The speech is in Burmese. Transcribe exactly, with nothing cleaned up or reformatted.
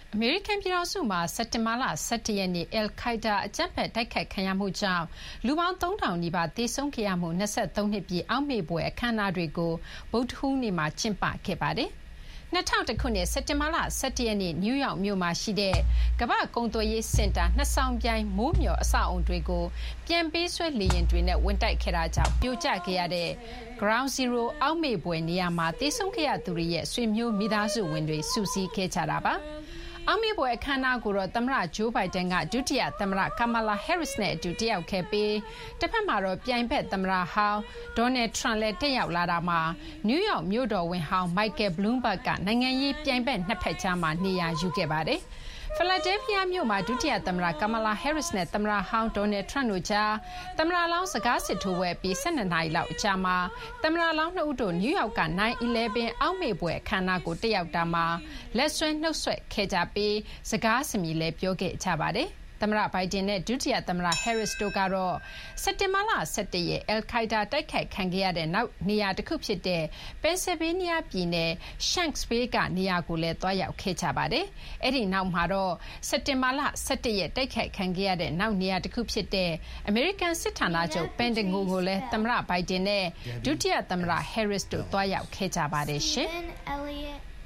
အမေရိကန်ပြည်ထောင်စုမှာစက်တင်ဘာလ၁၁ရက်နေ့အယ်ခိုက်ဒါအကြမ်းဖက်တိုက်ခိုက်ခံရမှုကြောင့်လူပေါင်းသုံးထောင်နီးပါးသေဆုံးခဲ့ရမှု၂၃နှစ်ပြည့်အောက်မေ့ဖွယ်အခမ်းအနားတွေကိုဗုဒ္ဓဟူးနေ့မှာကျင်းပခဲ့ပါတယ်။၂၀၀၁ခုနှစ်စက်တင်ဘာလ၁၁ရက်နေ့နယူးယောက်မြို့မှာရှိတဲ့ကမ္ဘာ့ကုန်သွယ်ရေးစင်တာနှစ်ဆောင်ပြိုင်မိုးမျှော်အဆောက်အုံတွေကိုပြန်ပေးဆွဲလေယာဉ်တွေနဲ့ဝင်တိုက်ခဲ့တာကြောင့်ပြိုကျခဲ့ရတဲ့ Ground Zero အောက်မေ့ဖွယ်နေရာမှာသေဆုံးခဲ့ရသူတွေရဲ့ဆွေမျိုးမိသားစုဝင်တွေစုစည်းခဲ့ကြတာပါ။အောက်မေ့ဖွယ်အခမ်းအနားကိုတော့သမ္မတဂျိုးဘိုင်ဒန်ကဒုတိယသမ္မတကာမာလာဟဲရစ်နဲ့အတူတက်ရောက်ခဲ့ပြီးတစ်ဖက်မှာတော့ပြိုင်ဘက်သမ္မတဟောင်းဒေါ်နယ်ထရန့်လည်းတက်ရောက်လာတာမှာနယူးယောက်မြို့တော်ဝန်ဟောင်းမိုက်ကယ်ဘလူးဘတ်ကနိုင်ငံရေးပြိုင်ဘက်နှစ်ဖက်ကြားမှာနေရာယူခဲ့ပါတယ်။ဖီလာဒဲလ်ဖီးယားမြို့မှာဒုတိယသမ္မတကာမာလာဟဲရစ်နဲ့သမ္မတဟောင်းဒေါ်နယ်ထရန့်တို့ကြားသမ္မတလောင်းစကားစစ်ထိုးပွဲပြီး၁၂နာရီလောက်အကြာမှာသမ္မတလောင်းနှစ်ဦးတို့နယူးယောက်က nine eleven အောက်မေ့ဖွယ်အခမ်းအနားကိုတက်ရောက်တာမှာလက်ဆွဲနှုတ်ဆက်ခဲ့ကြပြီးစကားစမြည်လည်းပြောခဲ့ကြပါတယ်။သမ္မတဘိုင်ဒန်နဲ့ဒုတိယသမ္မတဟဲရစ်တို့ကတော့စက်တင်ဘာလ၁၁ရက်အယ်ခိုက်ဒါတိုက်ခိုက်ခံခဲ့ရတဲ့နောက်နေရာတစ်ခုဖြစ်တဲ့ပန်ဆယ်ဗေးနီးယားပြည်နယ်ရှန့်စ်ဗေးကနေရာကိုလည်းတွားရောက်ခဲ့ကြပါတယ်။အဲ့ဒီနောက်မှာတော့စက်တင်ဘာလ၁၁ရက်တိုက်ခိုက်ခံခဲ့ရတဲ့နောက်နေရာတစ်ခုဖြစ်တဲ့အမေရိကန်စစ်ဌာနချုပ်ပန်တဂွန်ကိုလည်းသမ္မတဘိုင်ဒန်နဲ့ဒုတိယသမ္မတဟဲရစ်တို့တွားရောက်ခဲ့ကြပါတယ်ရှင်။